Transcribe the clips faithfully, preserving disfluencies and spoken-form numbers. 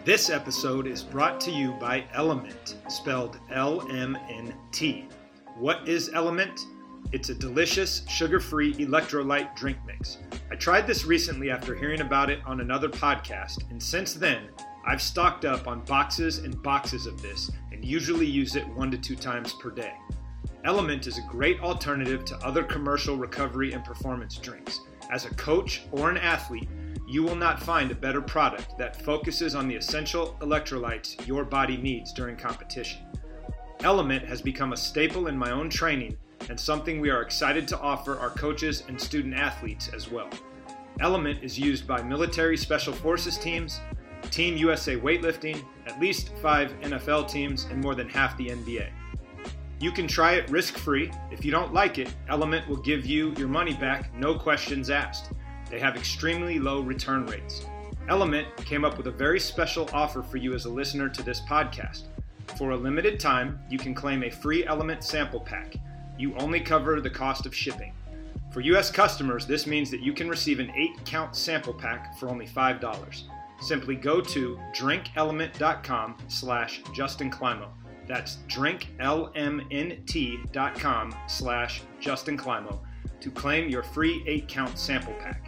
This episode is brought to you by Element, spelled L M N T. What is Element? It's a delicious, sugar-free electrolyte drink mix. I tried this recently after hearing about it on another podcast, and since then, I've stocked up on boxes and boxes of this and usually use it one to two times per day. Element is a great alternative to other commercial recovery and performance drinks. As a coach or an athlete, you will not find a better product that focuses on the essential electrolytes your body needs during competition. Element has become a staple in my own training and something we are excited to offer our coaches and student athletes as well. Element is used by military special forces teams, Team U S A weightlifting, at least five N F L teams, and more than half the N B A. You can try it risk-free. If you don't like it, Element will give you your money back, no questions asked. They have extremely low return rates. Element came up with a very special offer for you as a listener to this podcast. For a limited time, you can claim a free Element sample pack. You only cover the cost of shipping. For U S customers, this means that you can receive an eight-count sample pack for only five dollars. Simply go to drinkelement.com slash Justin Climo. That's drinklmnt.com slash Justin Climo to claim your free eight-count sample pack.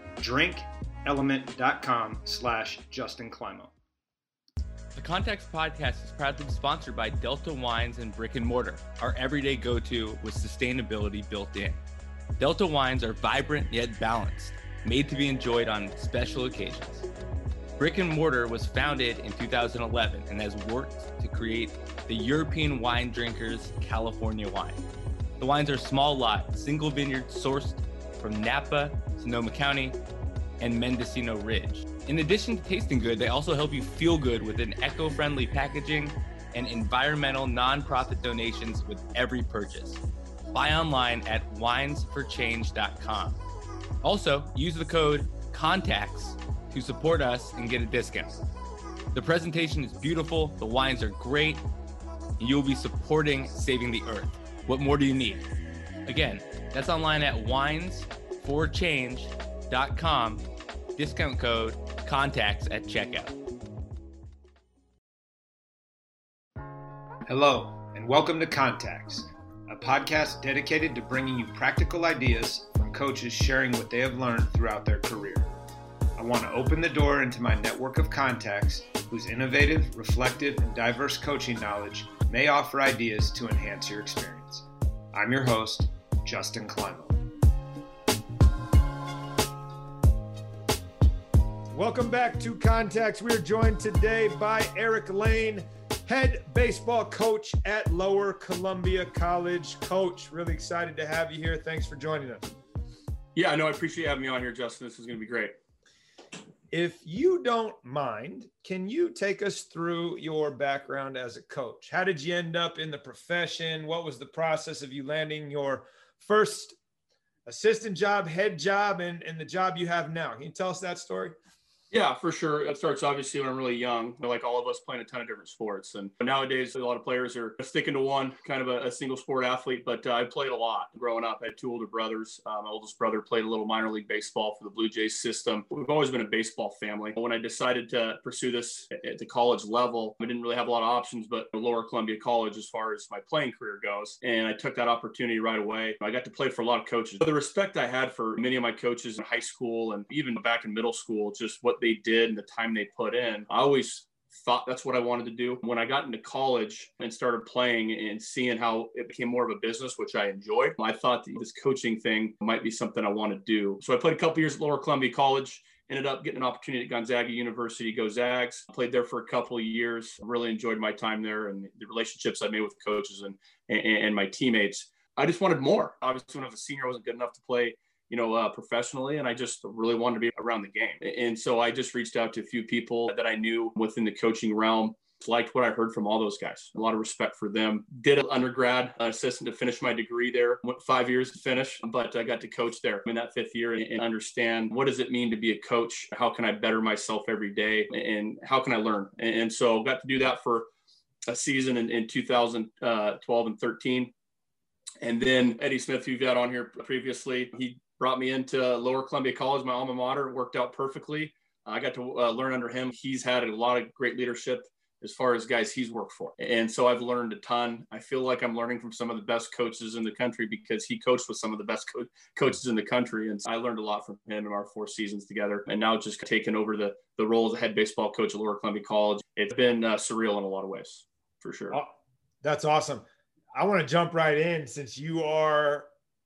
drinkelement.com slash Justin Climo. The Context Podcast is proudly sponsored by Delta Wines and Brick and Mortar, our everyday go-to with sustainability built in. Delta Wines are vibrant yet balanced, made to be enjoyed on special occasions. Brick and Mortar was founded in two thousand eleven and has worked to create the European wine drinkers California wine. The wines are small lot, single vineyard sourced from Napa, Sonoma County, and Mendocino Ridge. In addition to tasting good, they also help you feel good with an eco-friendly packaging and environmental nonprofit donations with every purchase. Buy online at wines for change dot com. Also, use the code CONTACTS to support us and get a discount. The presentation is beautiful, the wines are great, and you'll be supporting Saving the Earth. What more do you need? Again, that's online at wines for change dot com, discount code CONTACTS at checkout. Hello, and welcome to Contacts, a podcast dedicated to bringing you practical ideas from coaches sharing what they have learned throughout their career. I want to open the door into my network of contacts whose innovative, reflective, and diverse coaching knowledge may offer ideas to enhance your experience. I'm your host, Justin Climo. Welcome back to Contacts. We are joined today by Eric Lane, head baseball coach at Lower Columbia College. Coach, really excited to have you here. Thanks for joining us. Yeah, I know. I appreciate having me on here, Justin. This is going to be great. If you don't mind, can you take us through your background as a coach? How did you end up in the profession? What was the process of you landing your first assistant job, head job, and, and the job you have now? Can you tell us that story? Yeah, for sure. It starts obviously when I'm really young, like all of us playing a ton of different sports. And nowadays, a lot of players are sticking to one, kind of a, a single sport athlete. But uh, I played a lot growing up. I had two older brothers. Uh, my oldest brother played a little minor league baseball for the Blue Jays system. We've always been a baseball family. When I decided to pursue this at the college level, I didn't really have a lot of options, but Lower Columbia College as far as my playing career goes. And I took that opportunity right away. I got to play for a lot of coaches. The respect I had for many of my coaches in high school and even back in middle school, just what they did and the time they put in, I always thought that's what I wanted to do. When I got into college and started playing and seeing how it became more of a business, which I enjoyed, I thought that this coaching thing might be something I want to do. So I played a couple years at Lower Columbia College, ended up getting an opportunity at Gonzaga University, go Zags. Played there for a couple of years. Really enjoyed my time there and the relationships I made with coaches and, and, and my teammates. I just wanted more. Obviously, when I was a senior, I wasn't good enough to play you know, uh, professionally. And I just really wanted to be around the game. And so I just reached out to a few people that I knew within the coaching realm, liked what I heard from all those guys. A lot of respect for them. Did an undergrad uh, assistant to finish my degree there. Went five years to finish, but I got to coach there in that fifth year and, and understand what does it mean to be a coach? How can I better myself every day? And how can I learn? And, and so got to do that for a season in, in two thousand twelve and thirteen. And then Eddie Smith, who you've had on here previously, he brought me into Lower Columbia College, my alma mater. It worked out perfectly. I got to uh, learn under him. He's had a lot of great leadership as far as guys he's worked for. And so I've learned a ton. I feel like I'm learning from some of the best coaches in the country because he coached with some of the best co- coaches in the country. And I learned a lot from him in our four seasons together. And now just taking over the, the role as a head baseball coach at Lower Columbia College. It's been uh, surreal in a lot of ways, for sure. Oh, that's awesome. I want to jump right in since you are,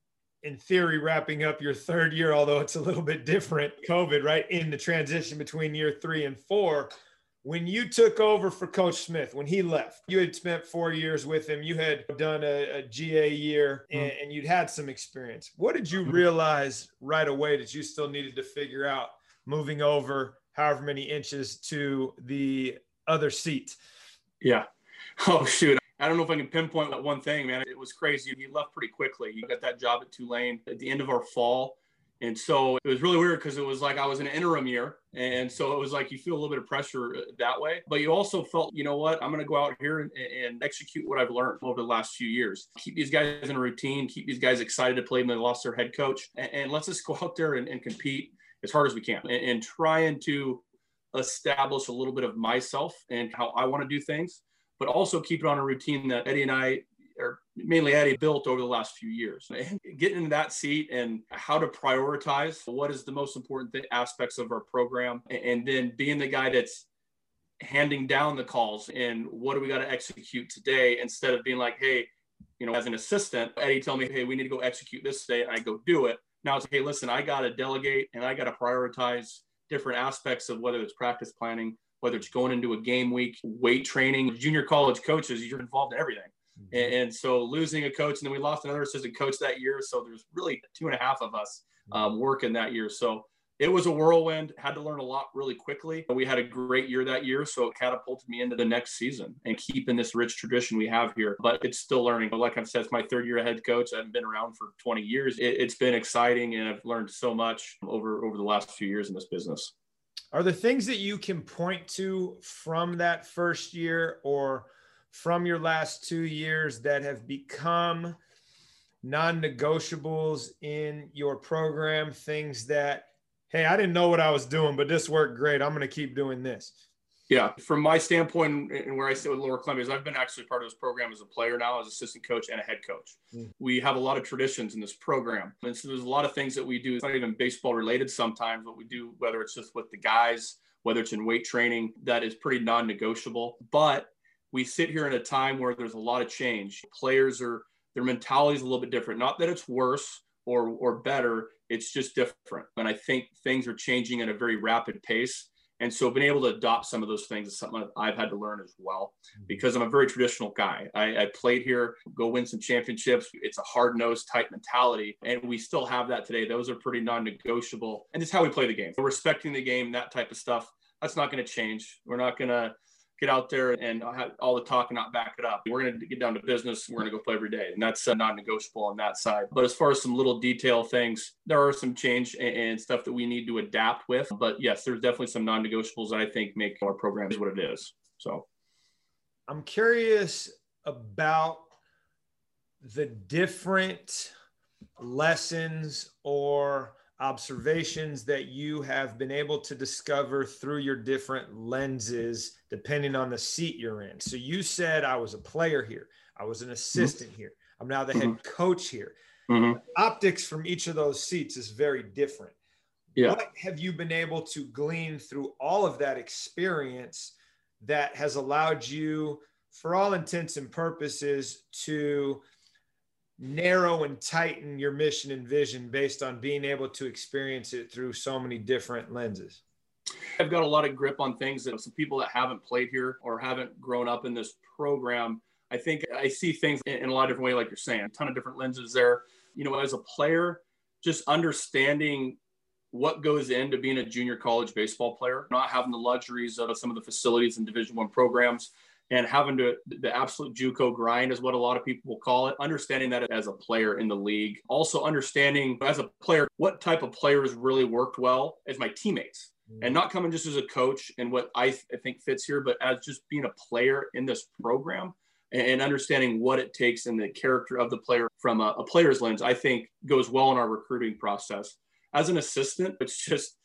in theory, wrapping up your third year, although it's a little bit different, COVID, right? In the transition between year three and four. When you took over for Coach Smith, when he left, you had spent four years with him. You had done a, a G A year and, and you'd had some experience. What did you realize right away that you still needed to figure out moving over however many inches to the other seat? Yeah. Oh, shoot. I don't know if I can pinpoint that one thing, man. It was crazy. He left pretty quickly. He got that job at Tulane at the end of our fall. And so it was really weird because it was like I was in an interim year. And so it was like you feel a little bit of pressure that way. But you also felt, you know what, I'm going to go out here and, and execute what I've learned over the last few years. Keep these guys in a routine, keep these guys excited to play when they lost their head coach. And, and let's just go out there and, and compete as hard as we can and, and trying to establish a little bit of myself and how I want to do things, but also keep it on a routine that Eddie and I, or mainly Eddie, built over the last few years. And getting into that seat and how to prioritize what is the most important th- aspects of our program, and, and then being the guy that's handing down the calls and what do we got to execute today, instead of being like, hey, you know, as an assistant, Eddie tell me, hey, we need to go execute this today, and I go do it. Now it's, hey, listen, I got to delegate and I got to prioritize different aspects of whether it's practice planning, whether it's going into a game week, weight training. Junior college coaches, you're involved in everything. And, and so losing a coach, and then we lost another assistant coach that year. So there's really two and a half of us um, working that year. So it was a whirlwind, had to learn a lot really quickly. We had a great year that year. So it catapulted me into the next season and keeping this rich tradition we have here. But it's still learning. Like I've said, it's my third year as head coach. I haven't been around for twenty years. It, it's been exciting, and I've learned so much over, over the last few years in this business. Are there things that you can point to from that first year or from your last two years that have become non-negotiables in your program? Things that, hey, I didn't know what I was doing, but this worked great. I'm going to keep doing this. Yeah. From my standpoint and where I sit with Lower Columbia is I've been actually part of this program as a player now, as assistant coach and a head coach. Mm. We have a lot of traditions in this program. And so there's a lot of things that we do. It's not even baseball related sometimes, what we do, whether it's just with the guys, whether it's in weight training, that is pretty non-negotiable. But we sit here in a time where there's a lot of change. Players are, their mentality is a little bit different. Not that it's worse or or better, it's just different. And I think things are changing at a very rapid pace. And so being able to adopt some of those things is something that I've had to learn as well, because I'm a very traditional guy. I, I played here, go win some championships. It's a hard-nosed type mentality, and we still have that today. Those are pretty non-negotiable. And it's how we play the game. So respecting the game, that type of stuff, that's not going to change. We're not going to get out there and have all the talk and not back it up. We're going to get down to business. We're going to go play every day. And that's uh, non-negotiable on that side. But as far as some little detail things, there are some change and, and stuff that we need to adapt with. But yes, there's definitely some non-negotiables that I think make our program is what it is. So I'm curious about the different lessons or observations that you have been able to discover through your different lenses, depending on the seat you're in. So you said, I was a player here. I was an assistant mm-hmm. here. I'm now the mm-hmm. head coach here. Mm-hmm. The optics from each of those seats is very different. Yeah. What have you been able to glean through all of that experience that has allowed you, for all intents and purposes, to narrow and tighten your mission and vision based on being able to experience it through so many different lenses? I've got a lot of grip on things that some people that haven't played here or haven't grown up in this program, I think I see things in a lot of different ways, like you're saying, a ton of different lenses there. You know, as a player, just understanding what goes into being a junior college baseball player, not having the luxuries of some of the facilities in Division One programs, and having to, the absolute JUCO grind is what a lot of people will call it. Understanding that as a player in the league. Also understanding as a player, what type of players really worked well as my teammates. Mm-hmm. And not coming just as a coach and what I, th- I think fits here, but as just being a player in this program and, and understanding what it takes and the character of the player from a, a player's lens, I think goes well in our recruiting process. As an assistant, it's just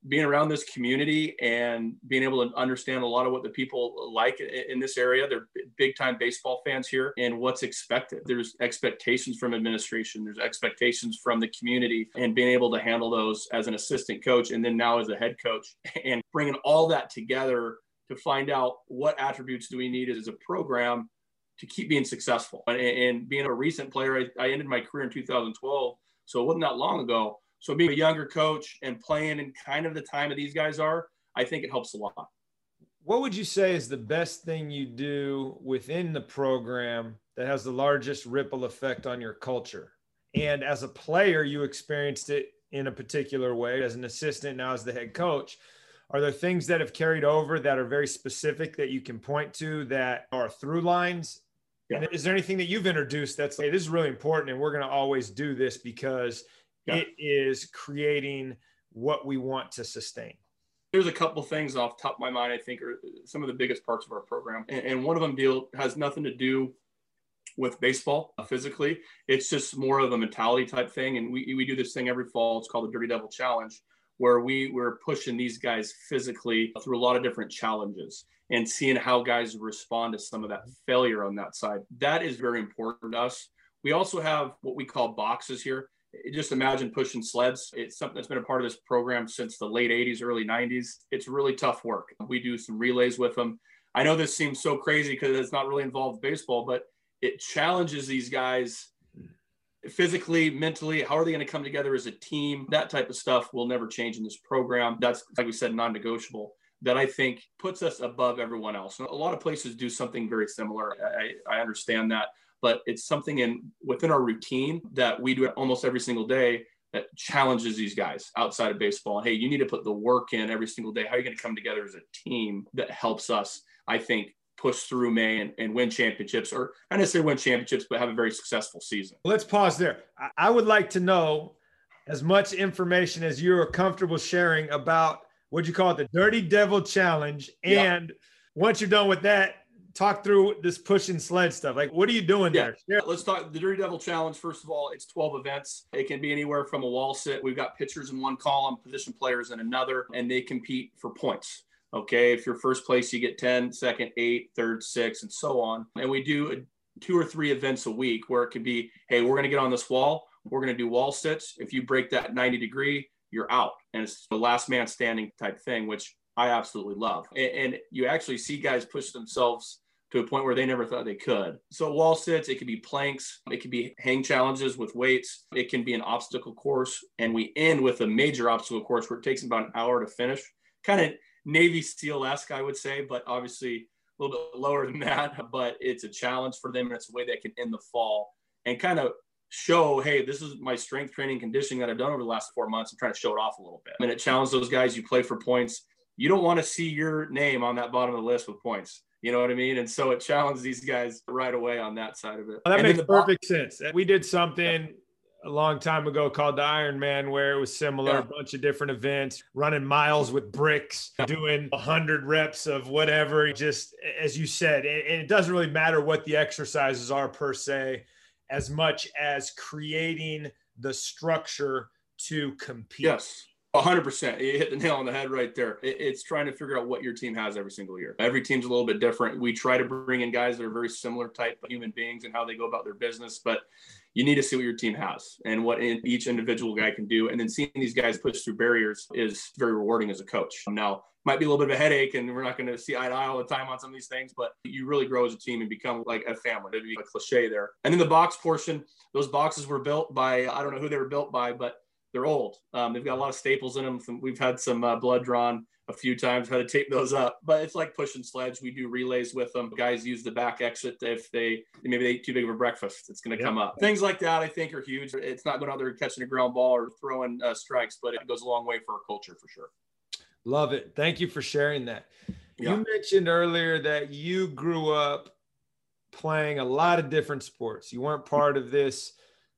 being around this community and being able to understand a lot of what the people like in this area. They're big time baseball fans here, and what's expected. There's expectations from administration. There's expectations from the community, and being able to handle those as an assistant coach and then now as a head coach, and bringing all that together to find out what attributes do we need as a program to keep being successful. And, and being a recent player, I, I ended my career in two thousand twelve, so it wasn't that long ago. So being a younger coach and playing in kind of the time of these guys are, I think it helps a lot. What would you say is the best thing you do within the program that has the largest ripple effect on your culture? And as a player, you experienced it in a particular way. As an assistant, now as the head coach, are there things that have carried over that are very specific that you can point to that are through lines? Yeah. And is there anything that you've introduced that's like, this is really important and we're going to always do this because yeah. it is creating what we want to sustain? There's a couple things off the top of my mind I think are some of the biggest parts of our program. And, and one of them deal has nothing to do with baseball physically. It's just more of a mentality type thing. And we, we do this thing every fall. It's called the Dirty Devil Challenge, where we were pushing these guys physically through a lot of different challenges and seeing how guys respond to some of that failure on that side. That is very important to us. We also have what we call boxes here. Just imagine pushing sleds. It's something that's been a part of this program since the late eighties, early nineties. It's really tough work. We do some relays with them. I know this seems so crazy because it's not really involved in baseball, but it challenges these guys physically, mentally. How are they going to come together as a team? That type of stuff will never change in this program. That's, like we said, non-negotiable. That I think puts us above everyone else. A lot of places do something very similar. I, I understand that, but it's something in within our routine that we do almost every single day that challenges these guys outside of baseball. Hey, you need to put the work in every single day. How are you going to come together as a team that helps us, I think, push through May and, and win championships, or not necessarily win championships, but have a very successful season. Let's pause there. I would like to know as much information as you're comfortable sharing about what you call it, the Dirty Devil Challenge. And yep. once you're done with that, talk through this push and sled stuff. Like, what are you doing yeah. there? Let's talk the Dirty Devil Challenge. First of all, it's twelve events. It can be anywhere from a wall sit. We've got pitchers in one column, position players in another, and they compete for points. Okay, if you're first place, you get ten, second, eight, third, six, and so on. And we do a, two or three events a week where it could be, hey, we're going to get on this wall. We're going to do wall sits. If you break that ninety degree, you're out. And it's the last man standing type thing, which I absolutely love. And, and you actually see guys push themselves to a point where they never thought they could. So wall sits, it could be planks, it could be hang challenges with weights, it can be an obstacle course. And we end with a major obstacle course where it takes about an hour to finish. Kind of Navy SEAL-esque, I would say, but obviously a little bit lower than that. But it's a challenge for them, and it's a way they can end the fall and kind of show, hey, this is my strength training conditioning that I've done over the last four months. I'm trying to show it off a little bit. And it challenged those guys. You play for points. You don't want to see your name on that bottom of the list with points. You know what I mean? And so it challenged these guys right away on that side of it. Well, that and makes the perfect bo- sense. We did something a long time ago called the Ironman, where it was similar, yeah. a bunch of different events, running miles with bricks, yeah. doing a hundred reps of whatever, just as you said, and it doesn't really matter what the exercises are per se, as much as creating the structure to compete. Yes. one hundred percent. You hit the nail on the head right there. It's trying to figure out what your team has every single year. Every team's a little bit different. We try to bring in guys that are very similar type of human beings and how they go about their business, but you need to see what your team has and what each individual guy can do. And then seeing these guys push through barriers is very rewarding as a coach. Now, might be a little bit of a headache, and we're not going to see eye to eye all the time on some of these things, but you really grow as a team and become like a family. That'd be a cliche there. And then the box portion, those boxes were built by, I don't know who they were built by, but they're old. Um, they've got a lot of staples in them. We've had some uh, blood drawn a few times, had to tape those up, but it's like pushing sleds. We do relays with them. Guys use the back exit if they, maybe they ate too big of a breakfast, it's going to yep. come up. Things like that, I think, are huge. It's not going out there catching a ground ball or throwing uh, strikes, but it goes a long way for our culture for sure. Love it. Thank you for sharing that. Yeah. You mentioned earlier that you grew up playing a lot of different sports. You weren't part of this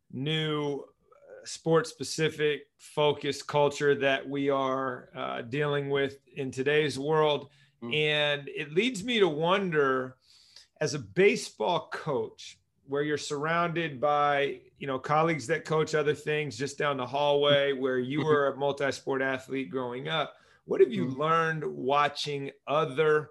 new sports specific focused culture that we are uh, dealing with in today's world. Mm-hmm. And it leads me to wonder, as a baseball coach, where you're surrounded by, you know, colleagues that coach other things just down the hallway, where you were a multi-sport athlete growing up. What have you learned watching other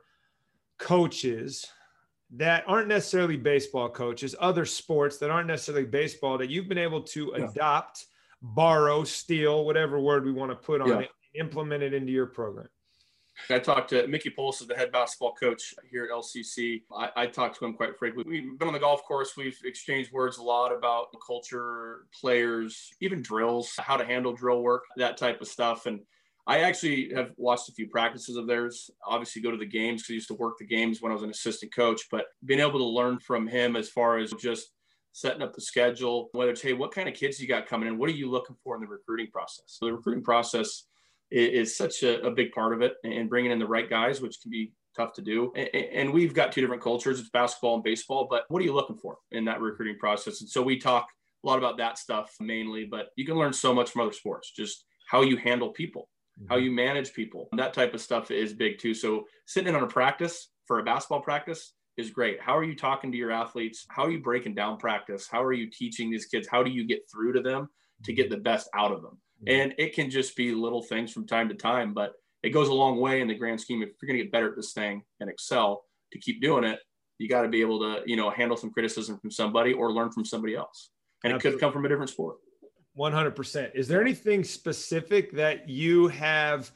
coaches that aren't necessarily baseball coaches, other sports that aren't necessarily baseball, that you've been able to yeah. adopt, borrow, steal, whatever word we want to put on yeah. it, implement it into your program? I talked to Mickey Polis, the head basketball coach here at L C C. I, I talked to him quite frequently. We've been on the golf course. We've exchanged words a lot about culture, players, even drills, how to handle drill work, that type of stuff. And I actually have watched a few practices of theirs, obviously go to the games because I used to work the games when I was an assistant coach, but being able to learn from him as far as just setting up the schedule, whether it's, hey, what kind of kids you got coming in? What are you looking for in the recruiting process? So the recruiting process is such a, a big part of it, and bringing in the right guys, which can be tough to do. And, and we've got two different cultures. It's basketball and baseball, but what are you looking for in that recruiting process? And so we talk a lot about that stuff mainly, but you can learn so much from other sports, just how you handle people, mm-hmm. how you manage people. That type of stuff is big too. So sitting in on a practice for a basketball practice is great. How are you talking to your athletes? How are you breaking down practice? How are you teaching these kids? How do you get through to them to get the best out of them? And it can just be little things from time to time, but it goes a long way in the grand scheme. If you're going to get better at this thing and excel to keep doing it, you got to be able to, you know, handle some criticism from somebody or learn from somebody else. And Absolutely. It could come from a different sport. one hundred percent. Is there anything specific that you have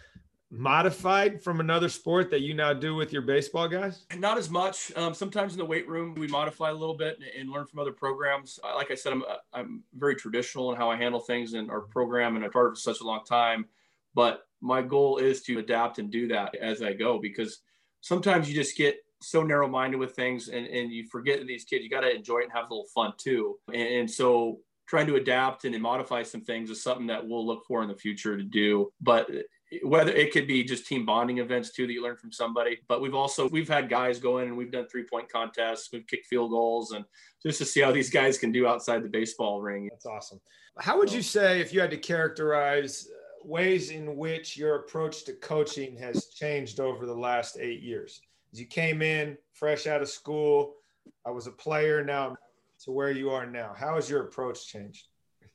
modified from another sport that you now do with your baseball guys? Not as much. Um, sometimes in the weight room, we modify a little bit and, and learn from other programs. Like I said, I'm, I'm very traditional in how I handle things in our program, and I've part of it for such a long time. But my goal is to adapt and do that as I go, because sometimes you just get so narrow-minded with things, and, and you forget these kids, you got to enjoy it and have a little fun too. And, and so trying to adapt and modify some things is something that we'll look for in the future to do. But whether it could be just team bonding events too, that you learn from somebody, but we've also, we've had guys go in and we've done three point contests, we've kicked field goals, and just to see how these guys can do outside the baseball ring. That's awesome. How would you say, if you had to characterize ways in which your approach to coaching has changed over the last eight years? As you came in fresh out of school, I was a player, now to where you are now, how has your approach changed?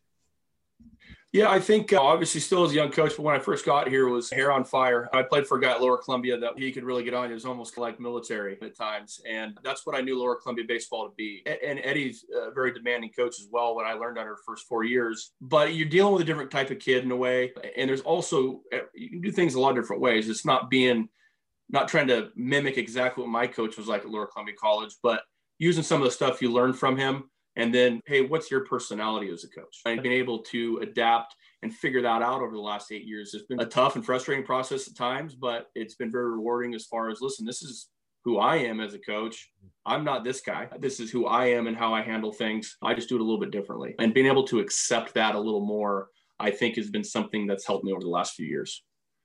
Yeah, I think uh, obviously still as a young coach, but when I first got here was hair on fire. I played for a guy at Lower Columbia that he could really get on. It was almost like military at times. And that's what I knew Lower Columbia baseball to be. And Eddie's a very demanding coach as well, what I learned on her first four years. But you're dealing with a different type of kid in a way. And there's also, you can do things a lot of different ways. It's not being, not trying to mimic exactly what my coach was like at Lower Columbia College, but using some of the stuff you learned from him. And then, hey, what's your personality as a coach? And being able to adapt and figure that out over the last eight years has been a tough and frustrating process at times, but it's been very rewarding as far as, listen, this is who I am as a coach. I'm not this guy. This is who I am and how I handle things. I just do it a little bit differently. And being able to accept that a little more, I think, has been something that's helped me over the last few years.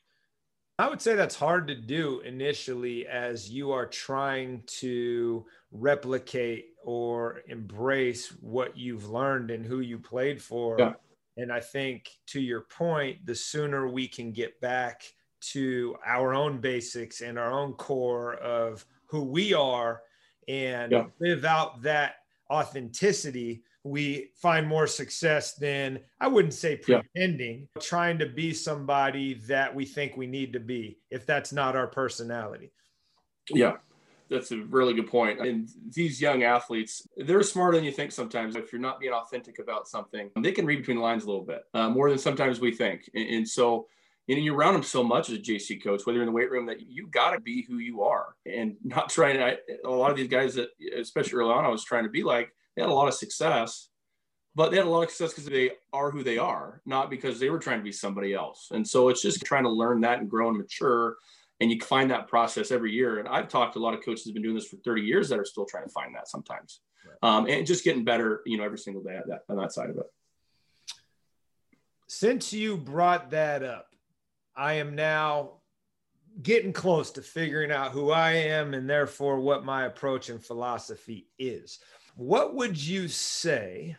I would say that's hard to do initially as you are trying to replicate or embrace what you've learned and who you played for. Yeah. And I think, to your point, the sooner we can get back to our own basics and our own core of who we are and yeah. live out that authenticity, we find more success than, I wouldn't say pretending, yeah. trying to be somebody that we think we need to be, if that's not our personality. Yeah, that's a really good point. And these young athletes, they're smarter than you think sometimes. If you're not being authentic about something, they can read between the lines a little bit, uh, more than sometimes we think. And, and so, you know, you're around them so much as a J C coach, whether you're in the weight room, that you got to be who you are and not trying to, I, a lot of these guys that, especially early on, I was trying to be like, they had a lot of success, but they had a lot of success because they are who they are, not because they were trying to be somebody else. And so it's just trying to learn that and grow and mature. And you find that process every year. And I've talked to a lot of coaches who've been doing this for thirty years that are still trying to find that sometimes. Right. Um, and just getting better, you know, every single day at that, on that side of it. Since you brought that up, I am now getting close to figuring out who I am and therefore what my approach and philosophy is. What would you say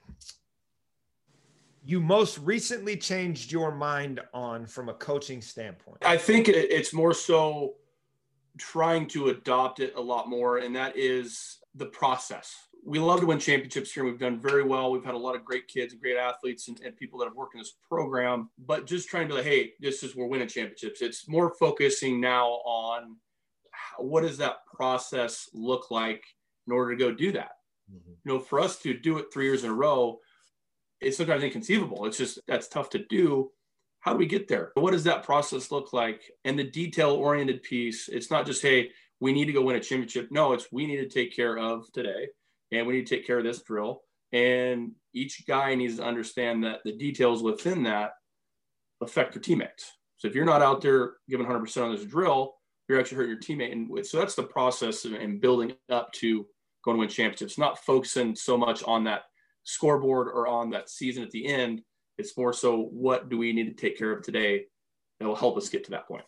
you most recently changed your mind on from a coaching standpoint? I think it's more so trying to adopt it a lot more, and that is the process. we love to win championships here. We've done very well. We've had a lot of great kids and great athletes and, and people that have worked in this program, but just trying to be like, hey, this is, we're winning championships. It's more focusing now on how, what does that process look like in order to go do that? Mm-hmm. You know, for us to do it three years in a row, it's sometimes inconceivable. It's just, that's tough to do. How do we get there? What does that process look like? And the detail-oriented piece, it's not just, hey, we need to go win a championship. No, it's we need to take care of today, and we need to take care of this drill. And each guy needs to understand that the details within that affect your teammates. So if you're not out there giving one hundred percent on this drill, you're actually hurting your teammate. And so that's the process in building up to going to win championships, not focusing so much on that scoreboard or on that season at the end. It's more so, what do we need to take care of today that will help us get to that point?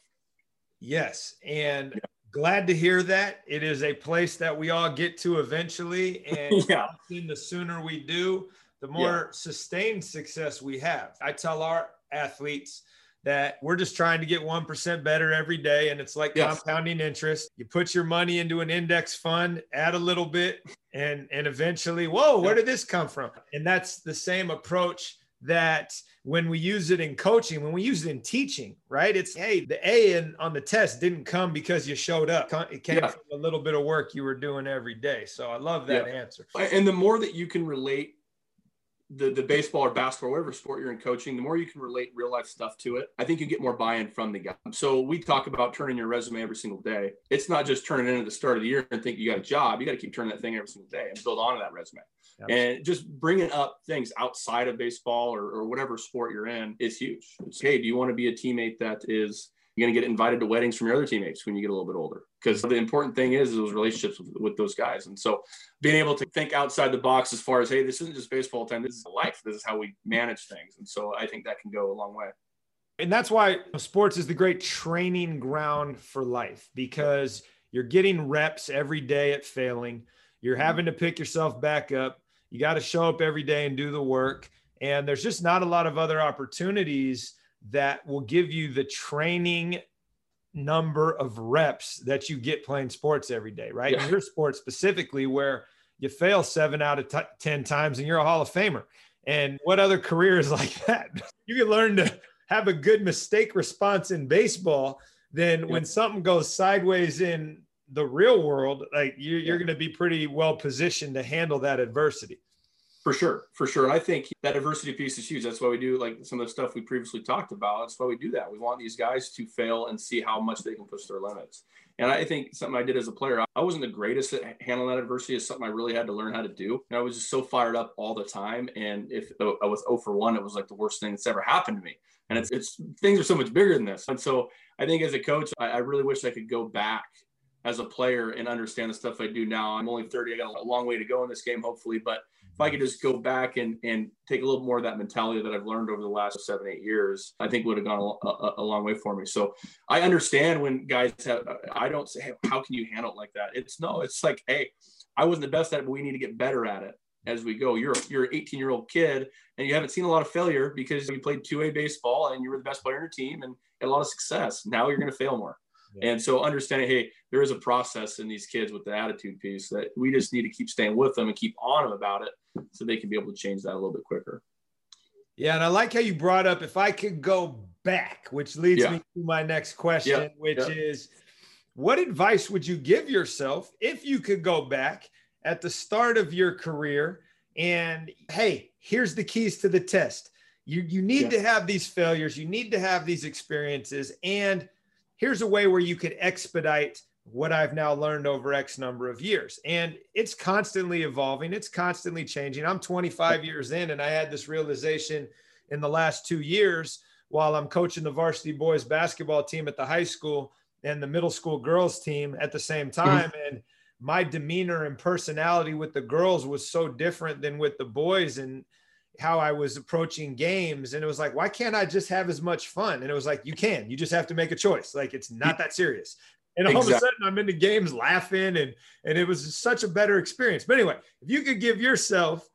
Yes. And yeah. Glad to hear that. It is a place that we all get to eventually. And yeah. the sooner we do, the more yeah. sustained success we have. I tell our athletes that we're just trying to get one percent better every day. And it's like yes. compounding interest. You put your money into an index fund, add a little bit, and, and eventually, whoa, where did this come from? And that's the same approach that when we use it in coaching, when we use it in teaching, right? It's, hey, the A in, on the test didn't come because you showed up. It came yeah. from a little bit of work you were doing every day. So I love that yeah. answer. And the more that you can relate the, the baseball or basketball, whatever sport you're in coaching, the more you can relate real life stuff to it, I think you get more buy-in from the guy. So we talk about turning your resume every single day. It's not just turning it in at the start of the year and think you got a job. You got to keep turning that thing every single day and build onto that resume. Absolutely. And just bringing up things outside of baseball or, or whatever sport you're in is huge. It's, hey, do you want to be a teammate that is you're going to get invited to weddings from your other teammates when you get a little bit older? Because the important thing is those relationships with, with those guys. And so being able to think outside the box as far as, hey, this isn't just baseball time. This is life. This is how we manage things. And so I think that can go a long way. And that's why sports is the great training ground for life, because you're getting reps every day at failing. You're having to pick yourself back up. You got to show up every day and do the work. And there's just not a lot of other opportunities that will give you the training number of reps that you get playing sports every day, right? Yeah. In your sport specifically, where you fail seven out of t- ten times and you're a Hall of Famer. And what other career is like that? You can learn to have a good mistake response in baseball. Then yeah. when something goes sideways in the real world, like you, you're going to be pretty well positioned to handle that adversity. For sure. For sure. And I think that adversity piece is huge. That's why we do like some of the stuff we previously talked about. That's why we do that. We want these guys to fail and see how much they can push their limits. And I think something I did as a player, I wasn't the greatest at handling that adversity. It's something I really had to learn how to do. And I was just so fired up all the time. And if I was zero for one, it was like the worst thing that's ever happened to me. And it's, it's things are so much bigger than this. And so I think as a coach, I, I really wish I could go back as a player and understand the stuff I do now. I'm only thirty. I got a long way to go in this game, hopefully. But if I could just go back and, and take a little more of that mentality that I've learned over the last seven, eight years, I think would have gone a, a, a long way for me. So I understand when guys have, I don't say, hey, how can you handle it like that? It's no, it's like, hey, I wasn't the best at it, but we need to get better at it as we go. You're, you're an eighteen year old kid and you haven't seen a lot of failure because you played two A baseball and you were the best player in your team and had a lot of success. Now you're going to fail more. And so understanding, hey, there is a process in these kids with the attitude piece that we just need to keep staying with them and keep on them about it so they can be able to change that a little bit quicker. Yeah. And I like how you brought up, if I could go back, which leads yeah. me to my next question, yeah. which yeah. is, what advice would you give yourself if you could go back at the start of your career and, hey, here's the keys to the test. You, you need yeah. to have these failures. You need to have these experiences. And here's a way where you could expedite what I've now learned over X number of years. And it's constantly evolving. It's constantly changing. I'm twenty-five years in, and I had this realization in the last two years while I'm coaching the varsity boys basketball team at the high school and the middle school girls team at the same time. Mm-hmm. And my demeanor and personality with the girls was so different than with the boys, and how I was approaching games. And it was like, why can't I just have as much fun? And it was like, you can, you just have to make a choice. Like, it's not that serious. And all exactly. of a sudden I'm in the games laughing, and, and it was such a better experience. But anyway, if you could give yourself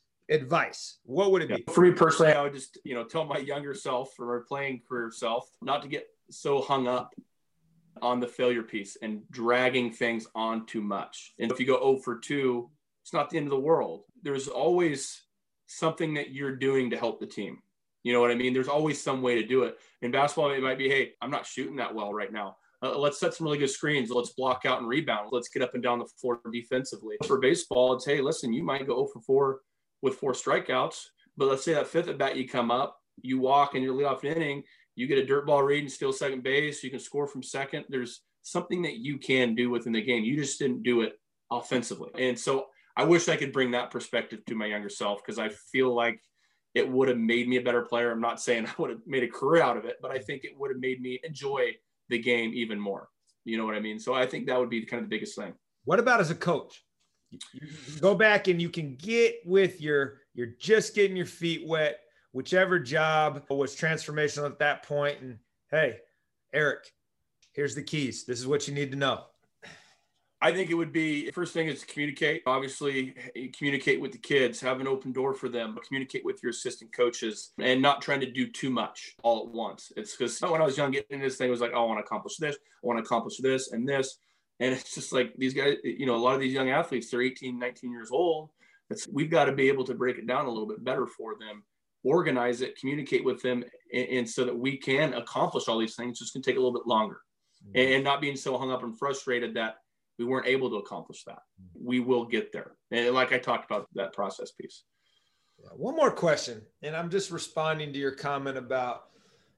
advice, what would it be? Yeah, for me personally, I would just, you know, tell my younger self or my playing career self not to get so hung up on the failure piece and dragging things on too much. And if you go zero for two, it's not the end of the world. There's always something that you're doing to help the team. You know what I mean? There's always some way to do it. In basketball, it might be, hey, I'm not shooting that well right now. Uh, let's set some really good screens. Let's block out and rebound. Let's get up and down the floor defensively. For baseball, it's, hey, listen, you might go zero for four with four strikeouts, but let's say that fifth at bat, you come up, you walk in your leadoff inning, you get a dirt ball read and steal second base. You can score from second. There's something that you can do within the game. You just didn't do it offensively. And so I wish I could bring that perspective to my younger self, because I feel like it would have made me a better player. I'm not saying I would have made a career out of it, but I think it would have made me enjoy the game even more. You know what I mean? So I think that would be kind of the biggest thing. What about as a coach? You go back and you can get with your, you're just getting your feet wet, whichever job was transformational at that point. And hey, Eric, here's the keys. This is what you need to know. I think it would be, first thing is communicate. Obviously, communicate with the kids, have an open door for them, communicate with your assistant coaches, and not trying to do too much all at once. It's because when I was young, getting into this thing, it was like, oh, I want to accomplish this, I want to accomplish this and this. And it's just like these guys, you know, a lot of these young athletes, they're eighteen, nineteen years old. It's, we've got to be able to break it down a little bit better for them, organize it, communicate with them, and, and so that we can accomplish all these things. It's just going to take a little bit longer. Mm-hmm. and, and not being so hung up and frustrated that we weren't able to accomplish that. We will get there. And like I talked about that process piece. Yeah, one more question. And I'm just responding to your comment about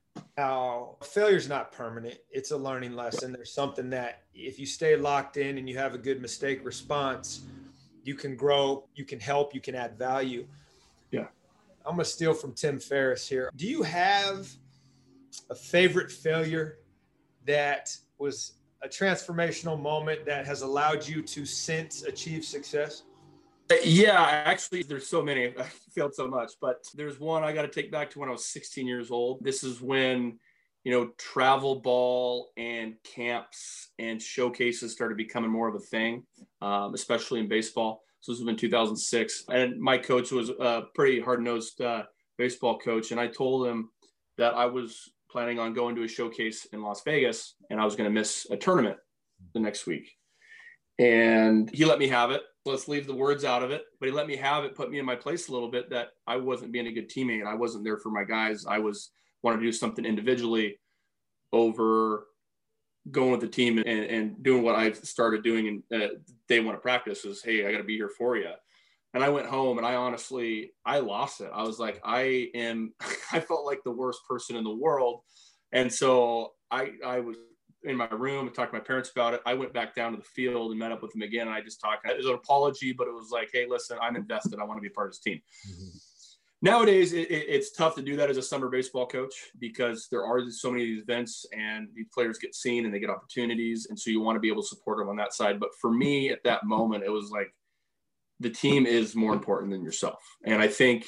how failure is not permanent. It's a learning lesson. There's something that if you stay locked in and you have a good mistake response, you can grow, you can help, you can add value. Yeah. I'm going to steal from Tim Ferriss here. Do you have a favorite failure that was a transformational moment that has allowed you to since achieve success? Yeah, actually, there's so many. I failed so much, but there's one I got to take back to when I was sixteen years old. This is when, you know, travel ball and camps and showcases started becoming more of a thing, um, especially in baseball. So this was in two thousand six. And my coach was a pretty hard-nosed uh, baseball coach. And I told him that I was planning on going to a showcase in Las Vegas, and I was going to miss a tournament the next week. And he let me have it. Let's leave the words out of it. But he let me have it, put me in my place a little bit, that I wasn't being a good teammate. I wasn't there for my guys. I was wanted to do something individually over going with the team and, and doing what I started doing in uh, day one of practice is, hey, I got to be here for you. And I went home and I honestly, I lost it. I was like, I am, I felt like the worst person in the world. And so I, I was in my room and talked to my parents about it. I went back down to the field and met up with them again. And I just talked, it was an apology, but it was like, hey, listen, I'm invested. I want to be part of this team. Mm-hmm. Nowadays, it, it, it's tough to do that as a summer baseball coach because there are so many of these events and these players get seen and they get opportunities. And so you want to be able to support them on that side. But for me at that moment, it was like, the team is more important than yourself. And I think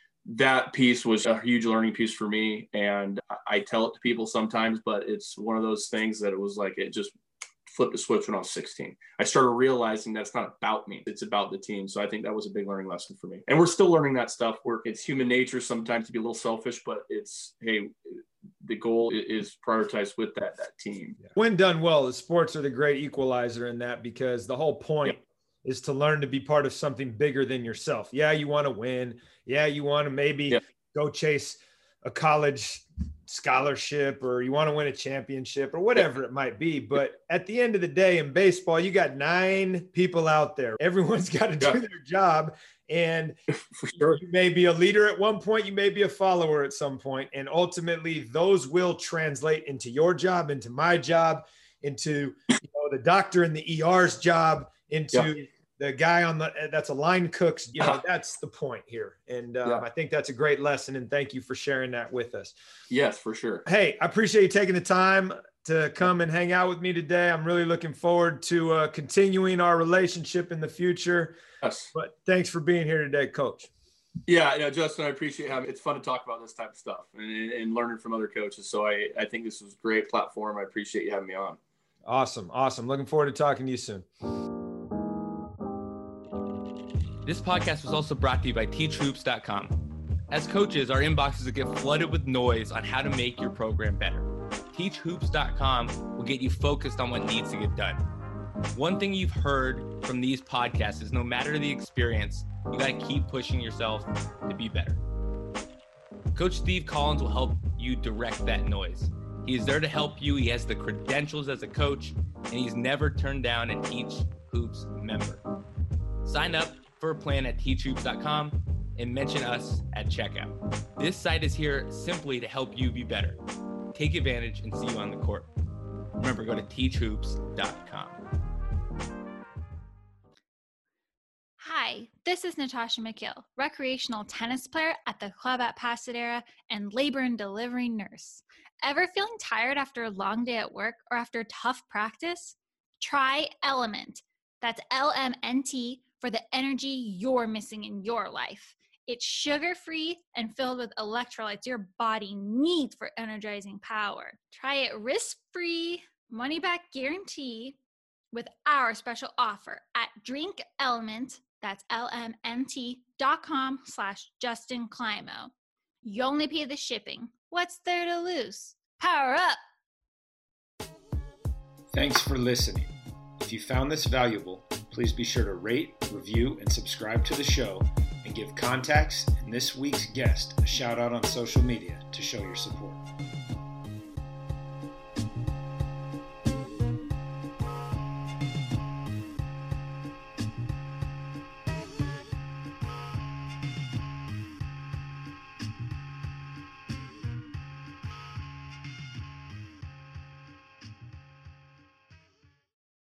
that piece was a huge learning piece for me. And I tell it to people sometimes, but it's one of those things that it was like, it just flipped a switch when I was sixteen. I started realizing that it's not about me, it's about the team. So I think that was a big learning lesson for me. And we're still learning that stuff where it's human nature sometimes to be a little selfish, but it's, hey, the goal is prioritized with that, that team. When done well, the sports are the great equalizer in that, because the whole point yeah. is to learn to be part of something bigger than yourself. Yeah, you want to win. Yeah, you want to maybe yeah. go chase a college scholarship, or you want to win a championship, or whatever it might be. But at the end of the day in baseball, you got nine people out there. Everyone's got to do yeah. their job. And for sure, you may be a leader at one point, you may be a follower at some point. And ultimately, those will translate into your job, into my job, into you know, the doctor in the E R's job, into yeah. the guy on the, that's a line cook's, you know, that's the point here. And um, yeah. I think that's a great lesson. And thank you for sharing that with us. Yes, for sure. Hey, I appreciate you taking the time to come and hang out with me today. I'm really looking forward to uh, continuing our relationship in the future. Yes. But thanks for being here today, Coach. Yeah, you know, Justin, I appreciate having, it's fun to talk about this type of stuff and, and learning from other coaches. So I, I think this was a great platform. I appreciate you having me on. Awesome. Awesome. Looking forward to talking to you soon. This podcast was also brought to you by teach hoops dot com. As coaches, our inboxes get flooded with noise on how to make your program better. teach hoops dot com will get you focused on what needs to get done. One thing you've heard from these podcasts is no matter the experience, you got to keep pushing yourself to be better. Coach Steve Collins will help you direct that noise. He is there to help you. He has the credentials as a coach, and he's never turned down a Teach Hoops member. Sign up for a plan at teach hoops dot com and mention us at checkout. This site is here simply to help you be better. Take advantage and see you on the court. Remember, go to teach hoops dot com. Hi, this is Natasha McGill, recreational tennis player at the club at Pasadena and labor and delivery nurse. Ever feeling tired after a long day at work or after tough practice? Try Element. That's L M N T for the energy you're missing in your life. It's sugar-free and filled with electrolytes your body needs for energizing power. Try it risk-free, money-back guarantee with our special offer at Drink Element. That's L M N T dot com slash Justin Climo. You only pay the shipping. What's there to lose? Power up! Thanks for listening. If you found this valuable, please be sure to rate, review, and subscribe to the show, and give contacts and this week's guest a shout out on social media to show your support.